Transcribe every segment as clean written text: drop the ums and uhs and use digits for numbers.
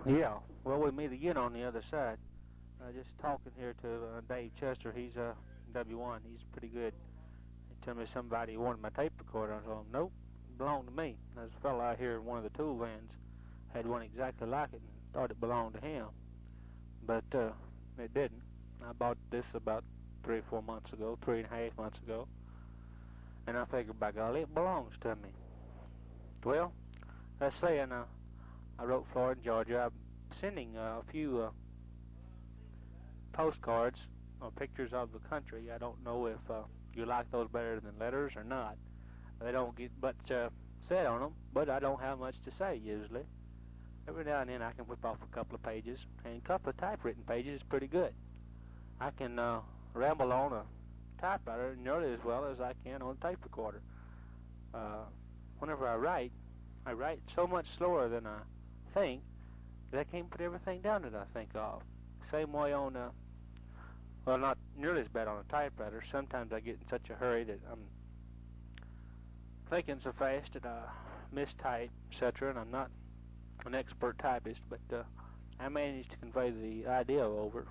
Yeah, well, we meet again on the other side. Just talking here to Dave Chester. He's W1. He's pretty good. He told me somebody wanted my tape recorder. I told him, nope, it belonged to me. There's a fellow out here in one of the tool vans had one exactly like it and thought it belonged to him. But it didn't. I bought this about 3 or 4 months ago, 3.5 months ago. And I figured, by golly, it belongs to me. Well, that's saying I wrote Florida, Georgia. I'm sending a few postcards or pictures of the country. I don't know if you like those better than letters or not. They don't get much said on them, but I don't have much to say usually. Every now and then I can whip off a couple of pages, and a couple of typewritten pages is pretty good. I can ramble on a typewriter nearly as well as I can on a tape recorder. Whenever I write so much slower than I think that I can't put everything down that I think of. Same way on well, not nearly as bad on a typewriter. Sometimes I get in such a hurry that I'm thinking so fast that I mistype, etc., and I'm not an expert typist, but I managed to convey the idea over.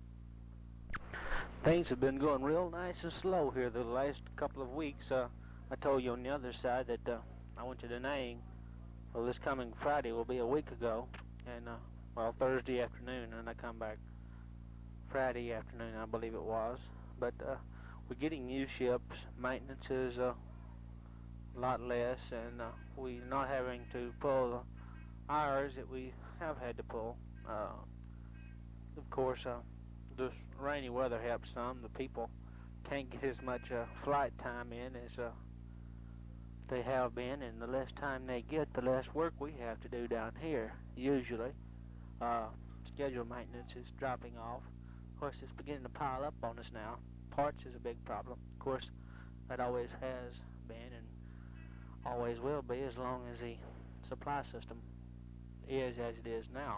Things have been going real nice and slow here the last couple of weeks. I told you on the other side that I went to Da Nang. Well, this coming Friday will be a week ago, and well, Thursday afternoon, and I come back Friday afternoon, I believe it was. But we're getting new ships. Maintenance is a lot less, and we're not having to pull the hours that we have had to pull. Of course, this rainy weather helps some. The people can't get as much flight time in as they have been, and the less time they get, the less work we have to do down here, usually. Schedule maintenance is dropping off. Of course, it's beginning to pile up on us now. Parts is a big problem. Of course, that always has been and always will be as long as the supply system is as it is now.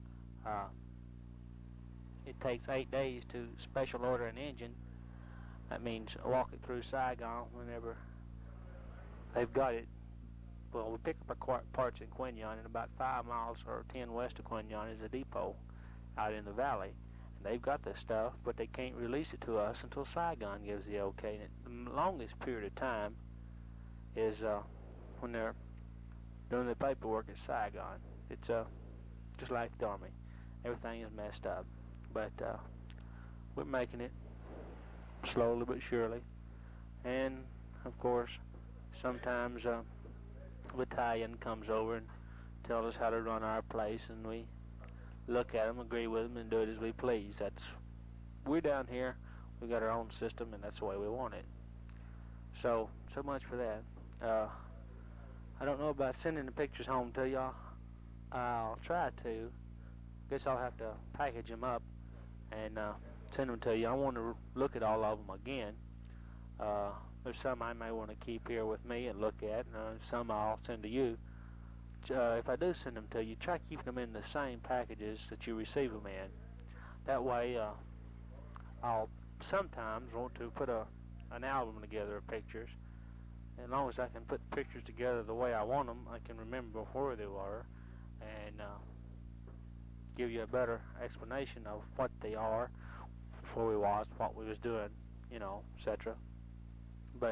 It takes 8 days to special order an engine. That means walk it through Saigon whenever they've got it. Well, we pick up our parts in Quin Yon, and about 5 miles or 10 west of Quin Yon is a depot out in the valley. And they've got this stuff, but they can't release it to us until Saigon gives the okay. And the longest period of time is when they're doing the paperwork at Saigon. It's just like the Army. Everything is messed up. But we're making it slowly but surely. And, of course, sometimes a battalion comes over and tells us how to run our place, and we look at them, agree with them, and do it as we please. We're down here, we got our own system, and that's the way we want it. So much for that. I don't know about sending the pictures home to y'all. I'll try to. Guess I'll have to package them up and send them to you. I want to look at all of them again. There's some I may want to keep here with me and look at, and some I'll send to you. If I do send them to you, try keeping them in the same packages that you receive them in. That way, I'll sometimes want to put an album together of pictures. As long as I can put pictures together the way I want them, I can remember where they were and give you a better explanation of what they are, where we was, what we was doing, etc. But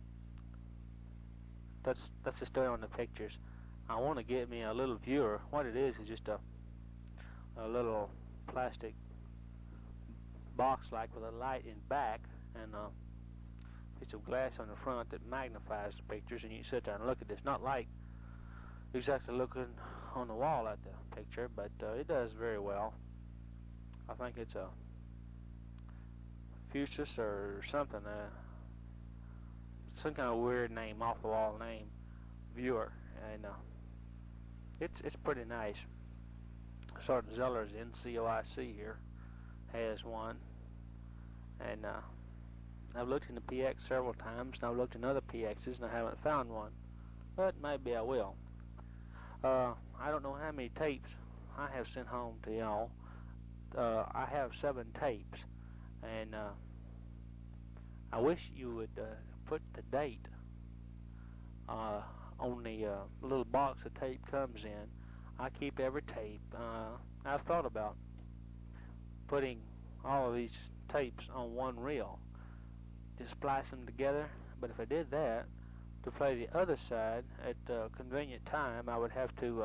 that's the story on the pictures. I want to get me a little viewer. What it is just a little plastic box like with a light in back and a piece of glass on the front that magnifies the pictures, and you sit there and look at this. Not like exactly looking on the wall at the picture, but it does very well. I think it's a Fusus or something, some kind of weird name, off the wall name, viewer, and it's pretty nice. Sergeant Zeller's NCOIC here has one, and I've looked in the PX several times, and I've looked in other PXs, and I haven't found one, but maybe I will. I don't know how many tapes I have sent home to y'all. I have 7 tapes, and I wish you would put the date on the little box the tape comes in. I keep every tape. I've thought about putting all of these tapes on one reel, just splice them together. But if I did that, to play the other side at a convenient time, I would have to,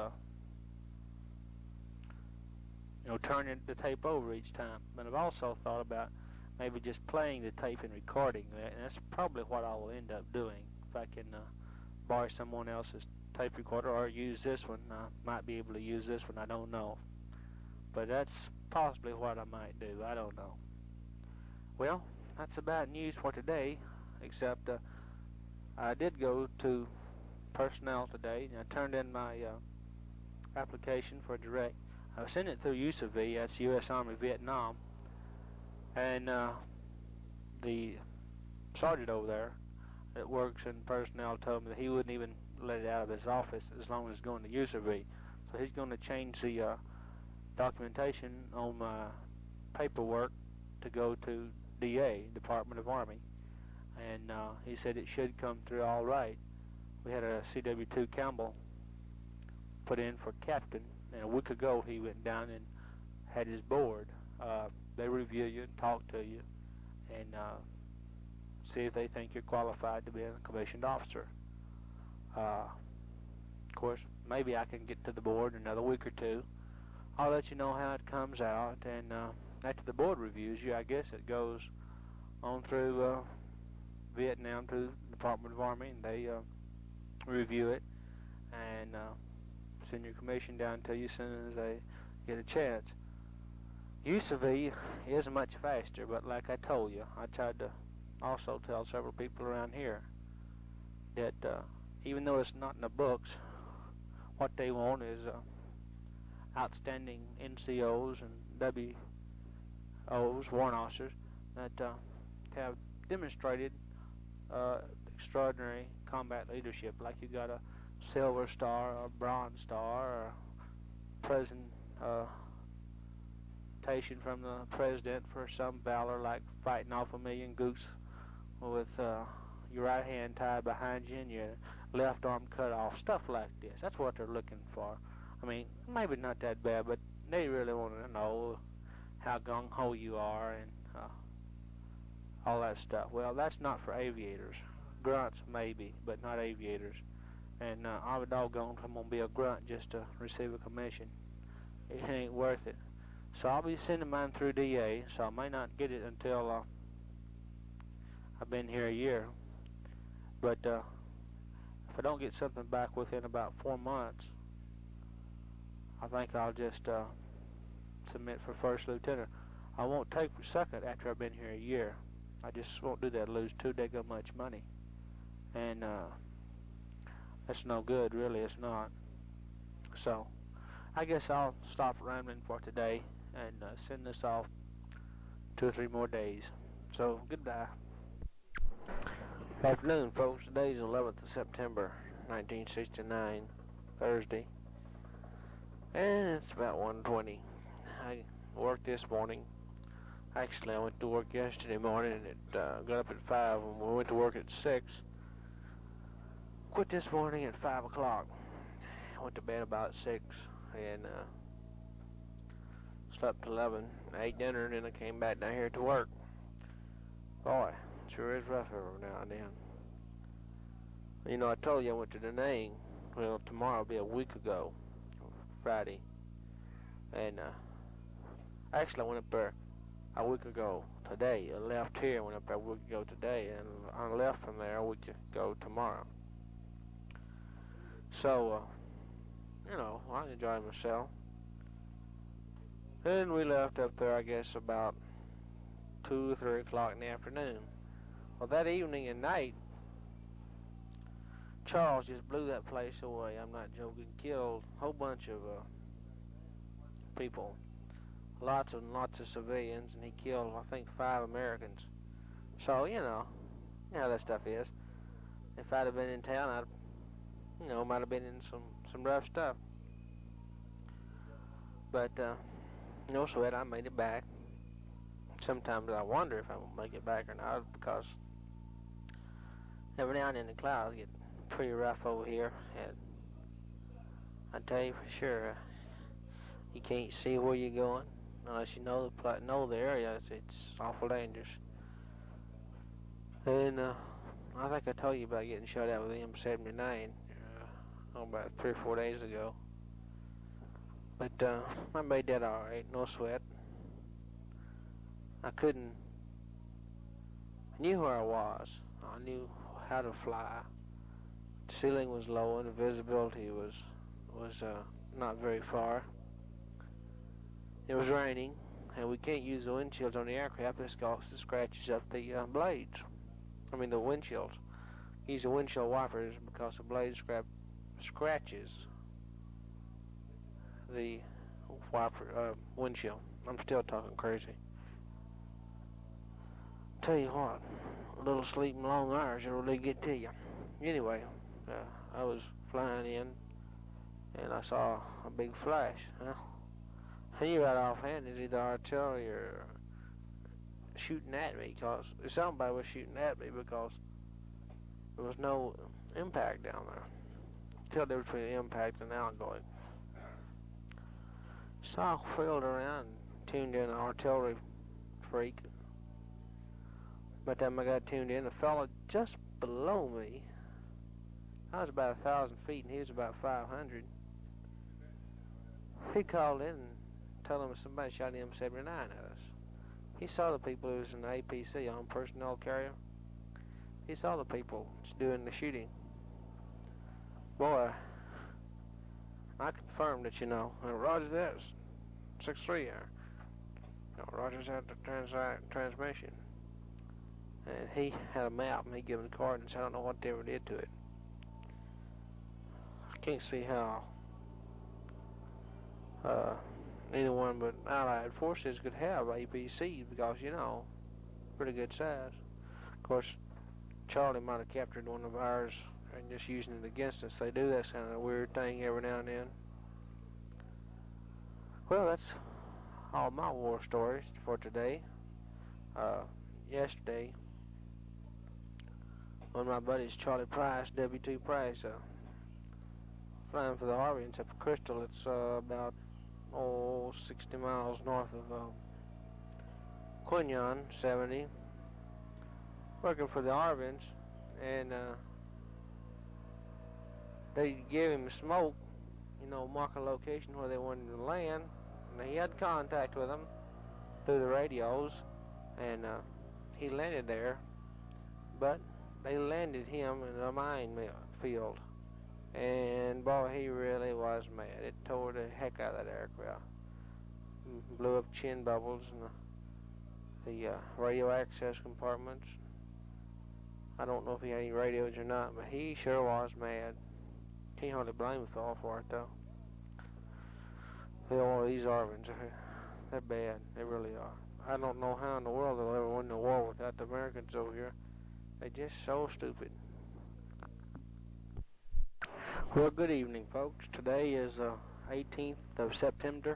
turn the tape over each time. But I've also thought about maybe just playing the tape and recording that, and that's probably what I will end up doing. If I can borrow someone else's tape recorder or use this one, I might be able to use this one, I don't know. But that's possibly what I might do, I don't know. Well, that's about news for today, except I did go to personnel today, and I turned in my application for direct. I sent it through USAV, that's U.S. Army Vietnam, and the sergeant over there that works in personnel told me that he wouldn't even let it out of his office as long as it's going to USAV. So he's going to change the documentation on my paperwork to go to DA, Department of Army, and he said it should come through all right. We had a CW2 Campbell put in for captain, and a week ago he went down and had his board. They review you and talk to you and see if they think you're qualified to be a commissioned officer. Of course, maybe I can get to the board in another week or two. I'll let you know how it comes out, and after the board reviews you, I guess it goes on through Vietnam to the Department of Army, and they review it and send your commission down to you as soon as they get a chance. USAV is much faster, but like I told you, I tried to also tell several people around here that even though it's not in the books, what they want is outstanding NCOs and WOs, warrant officers, that have demonstrated extraordinary combat leadership, like you got a Silver Star or Bronze Star or presentation from the President for some valor, like fighting off 1,000,000 gooks with your right hand tied behind you and your left arm cut off, stuff like this. That's what they're looking for. I mean, maybe not that bad, but they really want to know how gung-ho you are and all that stuff. Well, that's not for aviators. Grunts maybe, but not aviators. And I would doggone if I'm going to be a grunt just to receive a commission. It ain't worth it. So I'll be sending mine through DA, so I may not get it until I've been here a year. But if I don't get something back within about 4 months, I think I'll just submit for first lieutenant. I won't take for second after I've been here a year. I just won't do that, lose too daggone much money. And that's no good, really, it's not. So I guess I'll stop rambling for today and send this off 2 or 3 more days. So goodbye. Good afternoon, folks. Today's 11th of September, 1969, Thursday. And it's about 1:20. I worked this morning. Actually, I went to work yesterday morning and it got up at 5, and we went to work at 6. Quit this morning at 5 o'clock. Went to bed about 6 and slept 11. I ate dinner and then I came back down here to work. Boy, sure is rough every now and then. You know, I told you I went to Da Nang. Well, tomorrow will be a week ago, Friday. And actually I went up there a week ago today. I left here and went up there a week ago today, and I left from there a week ago tomorrow. So, you know, I enjoyed myself. And we left up there, I guess, about 2 or 3 o'clock in the afternoon. Well, that evening and night, Charles just blew that place away. I'm not joking. Killed a whole bunch of people. Lots and lots of civilians, and he killed, I think, 5 Americans. So, you know how that stuff is. If I'd have been in town, I'd, might have been in some rough stuff. But, sweat, I made it back. Sometimes I wonder if I will make it back or not, because every now and then the clouds get pretty rough over here, I tell you for sure, you can't see where you're going unless you know the area. It's awful dangerous. And I think I told you about getting shot at with the M79 about 3 or 4 days ago. But I made that all right, no sweat. I knew where I was. I knew how to fly. The ceiling was low and the visibility was not very far. It was raining, and we can't use the windshields on the aircraft because it scratches up the blades. I mean the windshields. Use the windshield wipers because the blade scratches the windshield. I'm still talking crazy. Tell you what, a little sleep and long hours will really get to you. Anyway, I was flying in, and I saw a big flash. I knew right offhand it was either artillery or shooting at me, because somebody was shooting at me because there was no impact down there. Tell the difference between the impact and the outgoing. So I wheeled around and tuned in an artillery freak. By the time I got tuned in, a fellow just below me, I was about 1,000 feet and he was about 500. He called in and told him somebody shot an M79 at us. He saw the people who was in the APC, on personnel carrier. He saw the people doing the shooting. Boy, I confirmed it, Roger that, 6-3 there. Roger's at the transmission. And he had a map, and he gave him the coordinates. I don't know what they ever did to it. I can't see how anyone but Allied forces could have APCs because, pretty good size. Of course, Charlie might have captured one of ours and just using it against us. They do that kind of weird thing every now and then. Well, that's all my war stories for today. Yesterday, one of my buddies, Charlie Price, W2 Price, flying for the Arvians up at Crystal. It's about 60 miles north of Quinyon, 70. Working for the Arvians, and they gave him smoke, mark a location where they wanted to land. And he had contact with them through the radios, and he landed there, but they landed him in a mine field, and boy, he really was mad. It tore the heck out of that aircraft. Blew up chin bubbles and the radio access compartments. I don't know if he had any radios or not, but he sure was mad. Can't hardly blame the fellow for it, though. These Arvians, they're bad. They really are. I don't know how in the world they'll ever win the war without the Americans over here. They're just so stupid. Well, good evening, folks. Today is 18th of September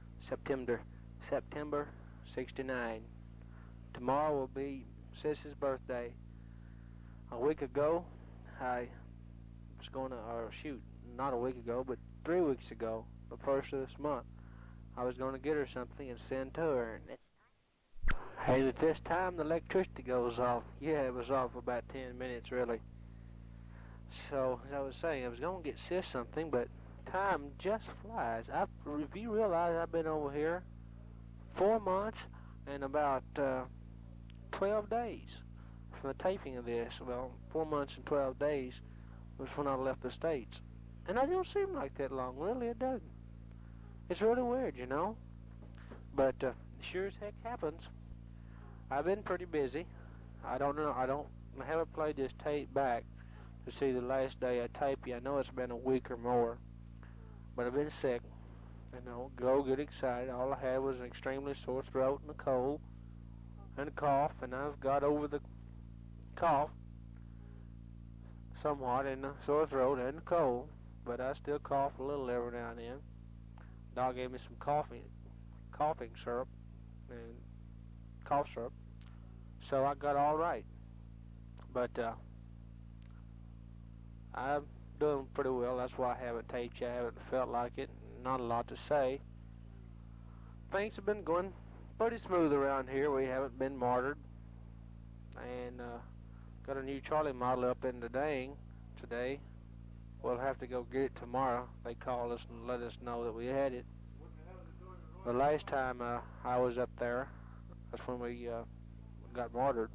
69. Tomorrow will be Sis's birthday. A week ago, I was going to, not a week ago, but 3 weeks ago, the first of this month, I was going to get her something and send to her. And at this time, the electricity goes off. Yeah, it was off for about 10 minutes, really. So, as I was saying, I was going to get Sis something, but time just flies. If you realize I've been over here 4 months and about 12 days from the taping of this. Well, 4 months and 12 days was when I left the States. And it don't seem like that long, really, it doesn't. It's really weird, But sure as heck happens. I've been pretty busy. I haven't played this tape back to see the last day I taped you. I know it's been a week or more. But I've been sick. Go get excited. All I had was an extremely sore throat and a cold and a cough, and I've got over the cough somewhat and the sore throat and the cold, but I still cough a little every now and then. Doc gave me some coughing syrup and cough syrup, so I got all right. But I'm doing pretty well. That's why I haven't taped you. I haven't felt like it. Not a lot to say. Things have been going pretty smooth around here. We haven't been martyred. And got a new Charlie model up in the Dang today. We'll have to go get it tomorrow. They called us and let us know that we had it. The last time I was up there, that's when we got martyred.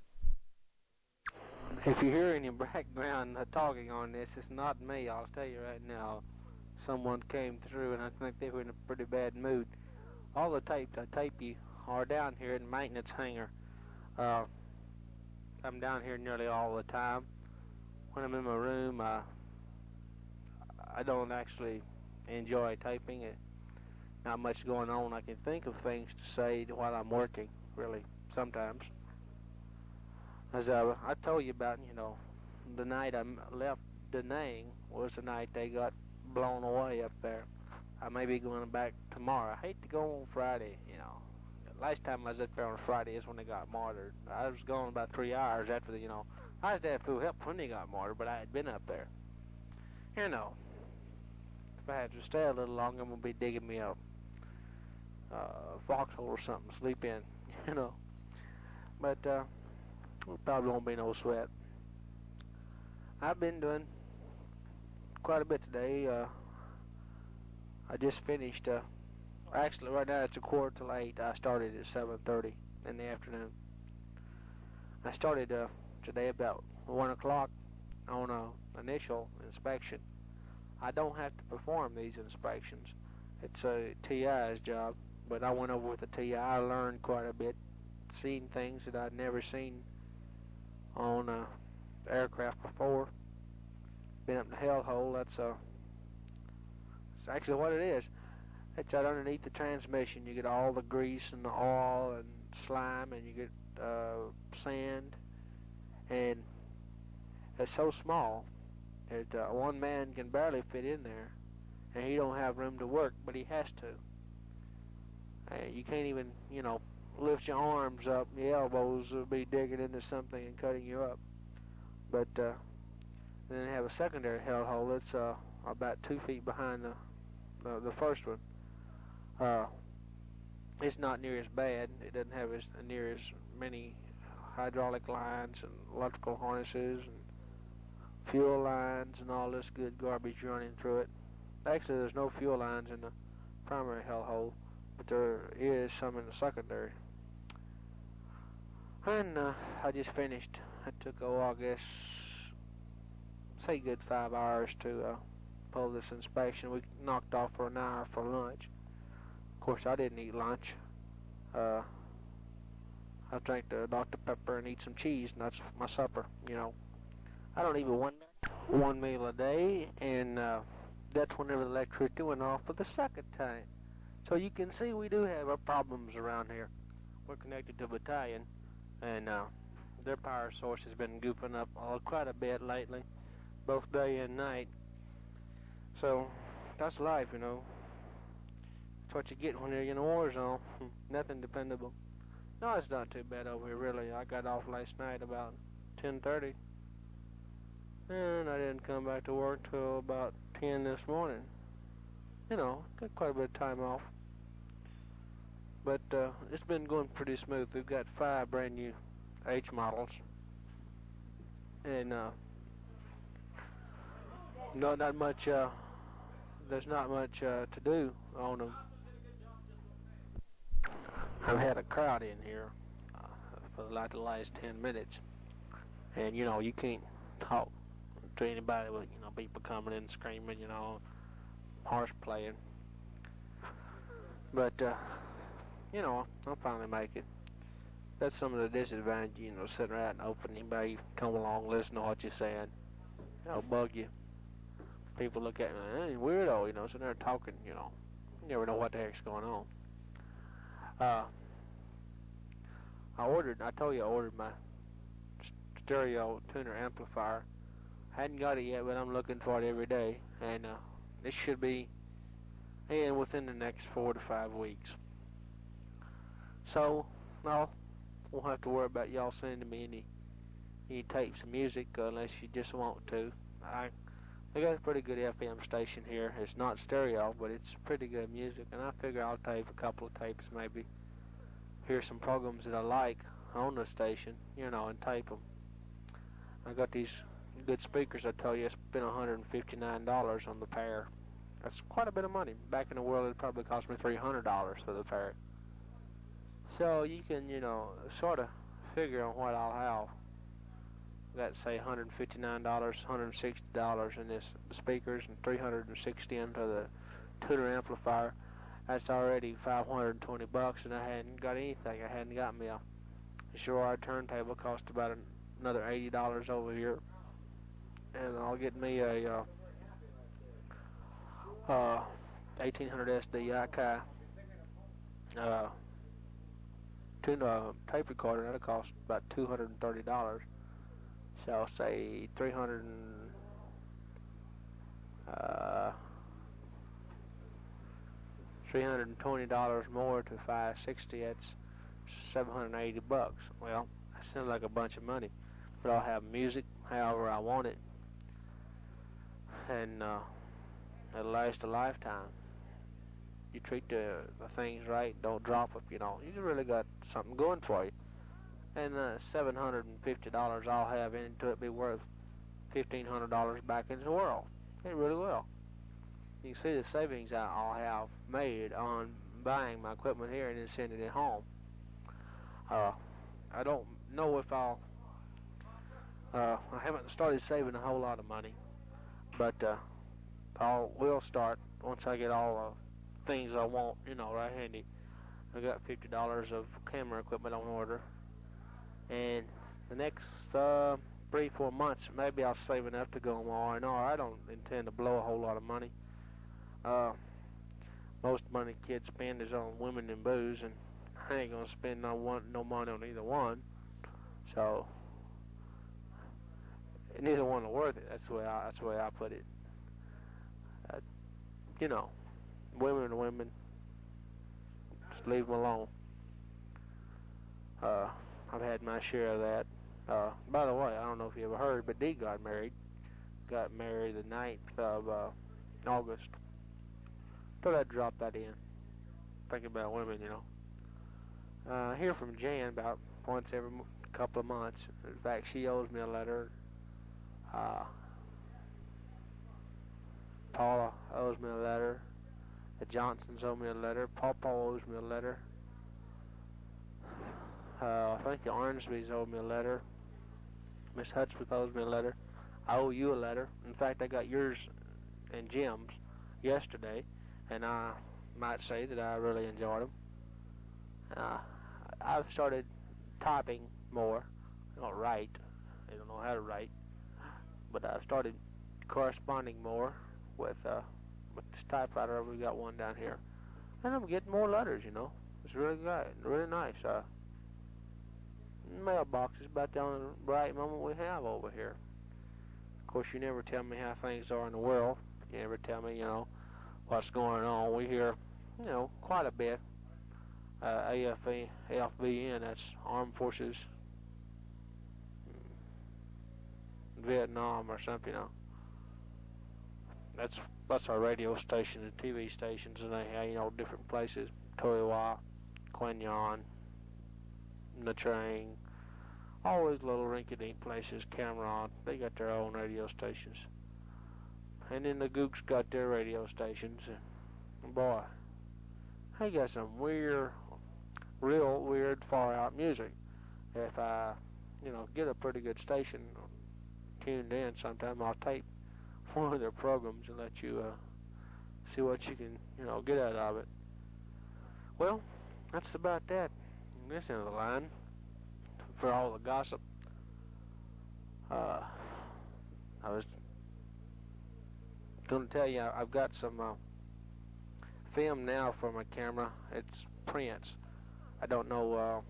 If you hear any background talking on this, it's not me. I'll tell you right now. Someone came through, and I think they were in a pretty bad mood. All the tapes I tape you are down here in the maintenance hangar. I'm down here nearly all the time. When I'm in my room, I don't actually enjoy taping it. Not much going on. I can think of things to say while I'm working, really, sometimes. As I told you about, the night I left Da Nang was the night they got blown away up there. I may be going back tomorrow. I hate to go on Friday, Last time I was up there on Friday is when they got martyred. I was gone about 3 hours after I was there full help when they got martyred, but I had been up there. If I had to stay a little longer, I'm going to be digging me a foxhole or something to sleep in, But probably won't be no sweat. I've been doing quite a bit today. I just finished, actually right now it's 7:45. I started at 7:30 in the afternoon. I started today about 1 o'clock on an initial inspection. I don't have to perform these inspections. It's a TI's job, but I went over with the TI. I learned quite a bit, seen things that I'd never seen on aircraft before. Been up in the hellhole. That's actually what it is. It's out underneath the transmission. You get all the grease and the oil and slime, and you get sand, and it's so small that one man can barely fit in there, and he don't have room to work, but he has to. You can't even, lift your arms up. Your elbows will be digging into something and cutting you up. But then they have a secondary hellhole that's about 2 feet behind the first one. It's not near as bad. It doesn't have near as many hydraulic lines and electrical harnesses and fuel lines and all this good garbage running through it. Actually, there's no fuel lines in the primary hellhole, but there is some in the secondary. And I just finished. It took, I guess, say good 5 hours to pull this inspection. We knocked off for an hour for lunch. Of course, I didn't eat lunch. I drank the Dr. Pepper and eat some cheese, and that's my supper, I don't eat one meal a day, and that's whenever the electricity went off for the second time. So you can see we do have our problems around here. We're connected to a battalion, and their power source has been goofing up quite a bit lately, both day and night. So that's life, That's what you get when you're in a war zone. Nothing dependable. No, it's not too bad over here, really. I got off last night about 10:30, and I didn't come back to work till about 10 this morning. Got quite a bit of time off. But it's been going pretty smooth. We've got 5 brand new H models, and not much. There's not much to do on them. I've had a crowd in here for the last 10 minutes, and you can't talk to anybody with people coming in screaming, harsh playing. But I'll finally make it. That's some of the disadvantage, sitting around and open. Anybody come along, listen to what you're saying, it'll bug you. People look at me, hey, weirdo, sitting there talking, you never know what the heck's going on. I told you I ordered my stereo tuner amplifier. I hadn't got it yet, but I'm looking for it every day, and this should be in within the next 4 to 5 weeks. So, no, won't have to worry about y'all sending me any tapes of music unless you just want to. They got a pretty good FM station here. It's not stereo, but it's pretty good music, and I figure I'll tape a couple of tapes, maybe hear some programs that I like on the station, and tape them. I got these good speakers. I tell you, I spent $159 on the pair. That's quite a bit of money. Back in the world, it probably cost me $300 for the pair. So you can, sort of figure on what I'll have. Got, say, $159, $160 in this speakers, and $360 into the tuner amplifier. That's already $520, and I hadn't got anything. I hadn't got me a Girard turntable. Cost about another $80 over here, and I'll get me a 1800 SD Akai tape recorder. That'll cost about $230. So I'll say $320 more to $560. That's $780. Well, that sounds like a bunch of money, but I'll have music however I want it, and it'll last a lifetime. You treat the things right, don't drop them. You really got something going for you. And $750 I'll have into it be worth $1,500 back into the world. It really will. You can see the savings I'll have made on buying my equipment here and then sending it home. I don't know if I haven't started saving a whole lot of money, but I will start once I get all the things I want, right handy. I got $50 of camera equipment on order, and the next 3-4 months, maybe I'll save enough to go on R&R. I don't intend to blow a whole lot of money. Most money kids spend is on women and booze, and I ain't gonna spend no money on either one. So neither one are worth it. That's the way I put it. Women are women. Just leave them alone. I've had my share of that. By the way, I don't know if you ever heard, but Dee got married. Got married the 9th of August. Thought I'd drop that in. Thinking about women, I hear from Jan about once every couple of months. In fact, she owes me a letter. Paula owes me a letter. The Johnsons owe me a letter. Papa owes me a letter. I think the Ormsbys owe me a letter. Miss Hutchworth owes me a letter. I owe you a letter. In fact, I got yours and Jim's yesterday, and I might say that I really enjoyed them. I've started typing more. I don't write. I don't know how to write, but I've started corresponding more with this typewriter. We got one down here, and I'm getting more letters. It's really good, really nice. Mailbox is about the only bright moment we have over here. Of course, you never tell me how things are in the world. You never tell me, what's going on. We hear, quite a bit. AFVN, that's Armed Forces Vietnam or something, That's our radio station and TV stations, and they have, different places. Toiwa, Quang Nhân, Nha Trang, all these little rinky-dink places, Cameron, they got their own radio stations. And then the Gooks got their radio stations, and boy, they got some real weird, far-out music. If I, get a pretty good station tuned in sometime, I'll tape one of their programs and let you see what you can, get out of it. Well, that's about that. This end of the line for all the gossip. I was going to tell you I've got some film now for my camera. It's prints. I don't know.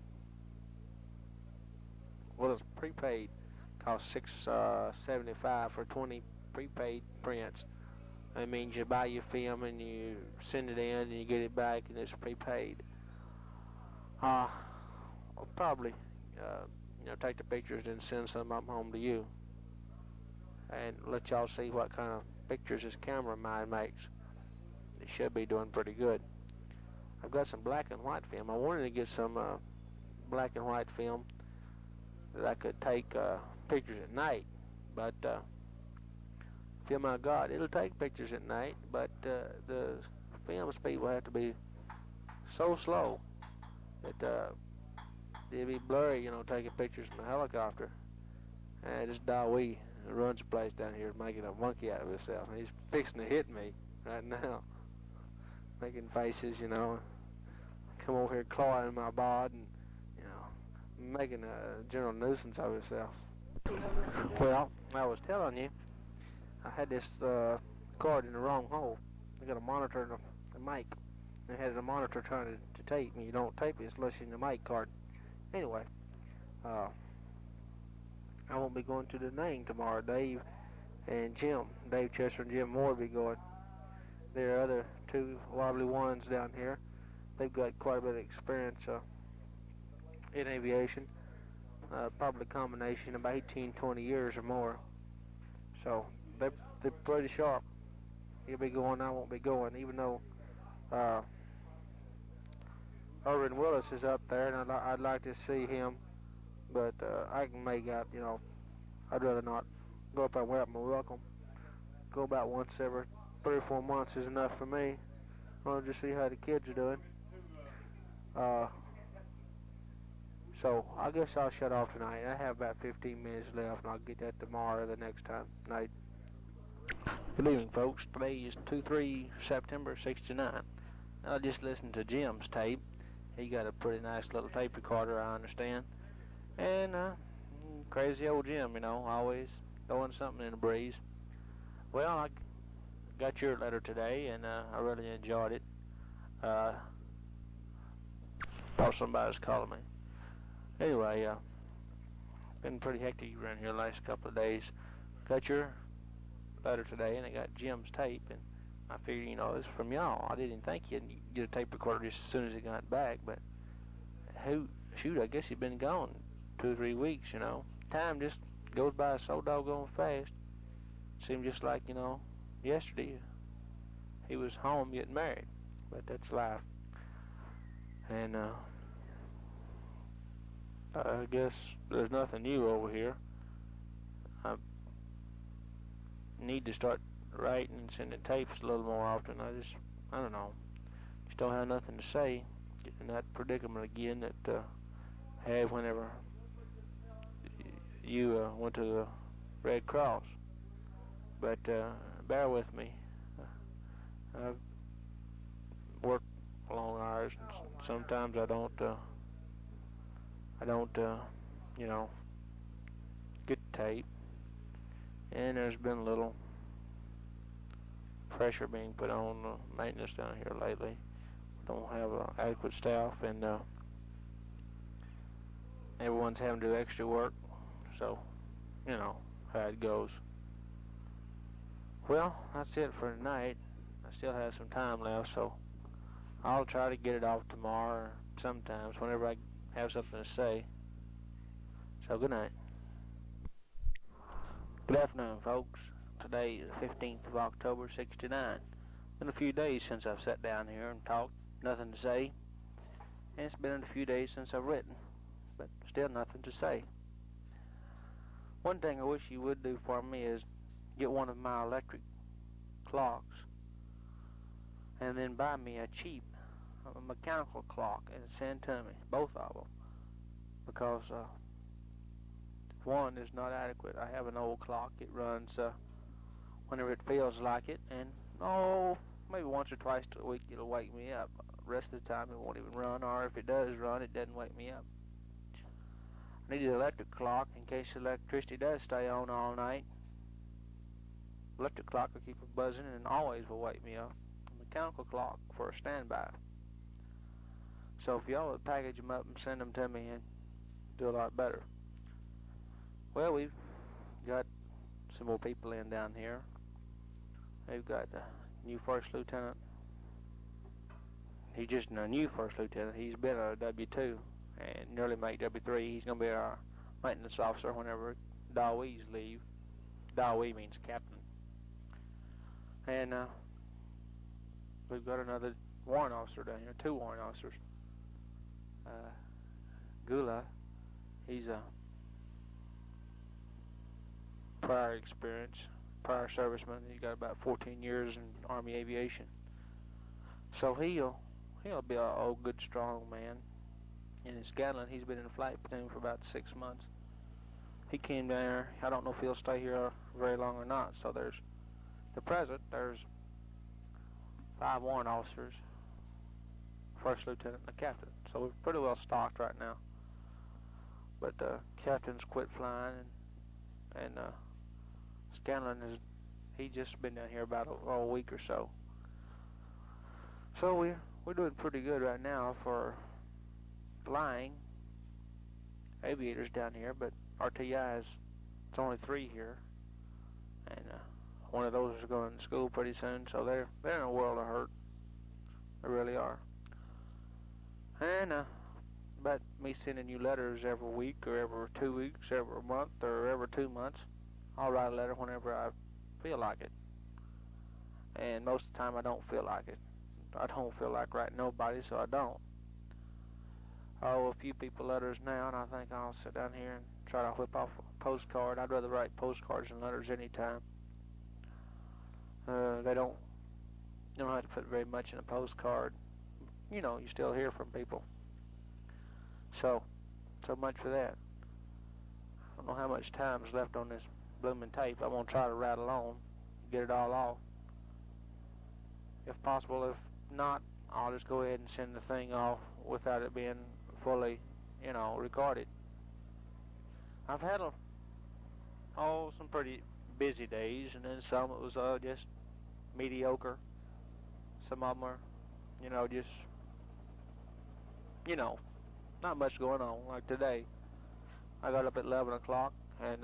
It's prepaid. Costs $6.75 for 20 prepaid prints. That means you buy your film and you send it in and you get it back and it's prepaid. I'll probably take the pictures and send some of them home to you. and let y'all see what kind of pictures this camera of mine makes. It should be doing pretty good. I've got some black and white film. I wanted to get some black and white film that I could take pictures at night, but film I got, it'll take pictures at night, but the film speed will have to be so slow that it'll be blurry, you know, taking pictures from a helicopter. And this Dawee runs the place down here, making a monkey out of himself, and he's fixing to hit me right now, making faces, you know, come over here clawing my bod and, you know, making a general nuisance of himself. Well, I was telling you, I had this cord in the wrong hole. I got a monitor and a mic. I had a monitor trying to tape me. You don't tape it unless you're in the mic card. Anyway, I won't be going to the name tomorrow. Dave and Jim, Dave Chester and Jim Moore will be going. There are other two wobbly ones down here. They've got quite a bit of experience in aviation. Probably a combination of 18, 20 years or more. So they're pretty sharp. He'll be going, I won't be going, even though Irvin Willis is up there, and I'd like to see him, but I can make out, you know, I'd rather not go up and wrap my welcome. Go about once every 3 or 4 months is enough for me. I want to just see how the kids are doing. So I guess I'll shut off tonight. I have about 15 minutes left, and I'll get that tomorrow or the next time. Night. Good evening, folks. Today is 2/3 September '69. I just listened to Jim's tape. He got a pretty nice little tape recorder, I understand. And crazy old Jim, you know, always throwing something in the breeze. Well, I got your letter today, and I really enjoyed it. Thought somebody was calling me. Anyway, been pretty hectic around here the last couple of days. Got your letter today, and I got Jim's tape, and I figured, you know, it's from y'all. I didn't think you'd get a tape recorder just as soon as it got back, but shoot, I guess you've been gone 2 or 3 weeks, you know. Time just goes by so doggone fast. Seemed just like, you know, yesterday he was home getting married, but that's life. And I guess there's nothing new over here. I need to start writing and sending tapes a little more often. I don't know, just don't have nothing to say. Get in that predicament again that I had whenever you went to the Red Cross. But bear with me. I've worked long hours, and sometimes I don't, you know, get the tape. And there's been a little pressure being put on maintenance down here lately. We don't have adequate staff, and everyone's having to do extra work. So, you know how it goes. Well, that's it for tonight. I still have some time left, so I'll try to get it off tomorrow or sometimes whenever I have something to say. So good night. Good afternoon, folks. Today is the 15th of October, '69. Been a few days since I've sat down here and talked. Nothing to say. And it's been a few days since I've written, but still nothing to say. One thing I wish you would do for me is get one of my electric clocks and then buy me a cheap mechanical clock and send to me, both of them, because one is not adequate. I have an old clock. It runs whenever it feels like it, and maybe once or twice a week it'll wake me up. The rest of the time it won't even run, or if it does run, it doesn't wake me up. I need an electric clock in case the electricity does stay on all night. Electric clock will keep it buzzing and always will wake me up. A mechanical clock for a standby. So if y'all would package them up and send them to me, and do a lot better. Well, we've got some more people in down here. They've got the new first lieutenant. He's just a new first lieutenant. He's been a W2 and nearly made W3. He's going to be our maintenance officer whenever Dawees leave. Dawee means captain. And we've got another warrant officer down here, 2 warrant officers. Gula, he's a prior experience, prior serviceman. He's got about 14 years in Army aviation. So he'll be a old, good, strong man. And in Scanlon, he's been in a flight platoon for about 6 months. He came down here. I don't know if he'll stay here very long or not. So there's 5 warrant officers, first lieutenant, and a captain. So we're pretty well stocked right now. But captain's quit flying, and Scanlon he's just been down here about a week or so. So we're doing pretty good right now for flying aviators down here, but RTIs, it's only 3 here, and one of those is going to school pretty soon, so they're in a world of hurt. They really are. And but me sending you letters every week or every 2 weeks, every month or every 2 months, I'll write a letter whenever I feel like it. And most of the time I don't feel like it. I don't feel like writing nobody, so I don't. I owe a few people letters now, and I think I'll sit down here and try to whip off a postcard. I'd rather write postcards than letters anytime. You don't have to put very much in a postcard. You know, you still hear from people. So much for that. I don't know how much time is left on this blooming tape. I'm going to try to rattle on, get it all off. If possible, if not, I'll just go ahead and send the thing off without it being fully, recorded. I've had some pretty busy days, and then some it was just mediocre. Some of them are, just, not much going on. Like today, I got up at 11 o'clock, and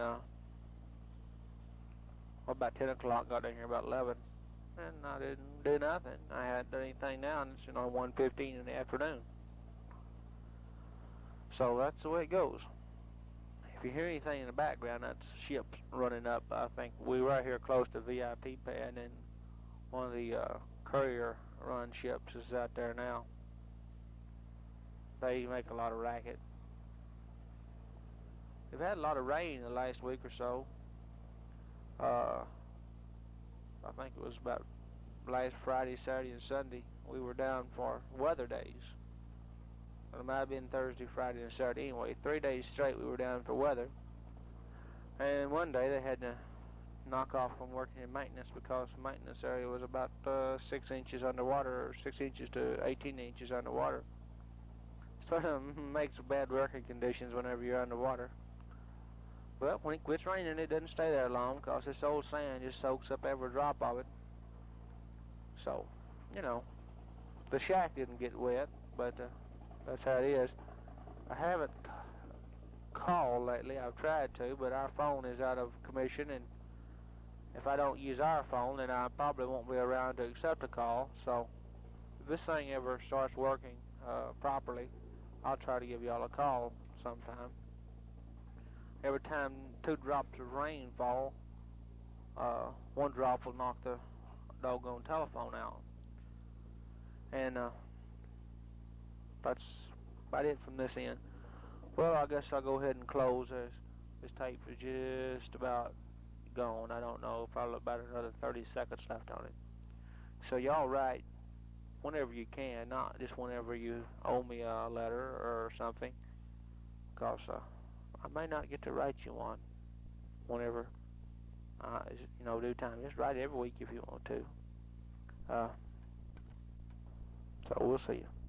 about 10 o'clock, got down here about 11, and I didn't do nothing. I hadn't done anything now, and it's 1:15 in the afternoon. So that's the way it goes. If you hear anything in the background, that's ships running up. I think we're right here close to VIP pad, and one of the courier run ships is out there now. They make a lot of racket. We've had a lot of rain the last week or so. I think it was about last Friday, Saturday, and Sunday. We were down for weather days. It might have been Thursday, Friday, and Saturday. Anyway, 3 days straight we were down for weather. And one day they had to knock off from working in maintenance because the maintenance area was about 6 inches underwater, or 6 inches to 18 inches underwater. Sort of makes bad working conditions whenever you're underwater. Well, when it quits raining, it doesn't stay there long because this old sand just soaks up every drop of it. So, the shack didn't get wet, but that's how it is. I haven't called lately. I've tried to, but our phone is out of commission, and if I don't use our phone, then I probably won't be around to accept a call. So if this thing ever starts working properly, I'll try to give y'all a call sometime. Every time 2 drops of rain fall, 1 drop will knock the doggone telephone out. And that's about it from this end. Well, I guess I'll go ahead and close this. This tape is just about gone. I don't know, probably about another 30 seconds left on it. So y'all write whenever you can, not just whenever you owe me a letter or something, because I may not get to write you one whenever, due time. Just write every week if you want to. So we'll see you.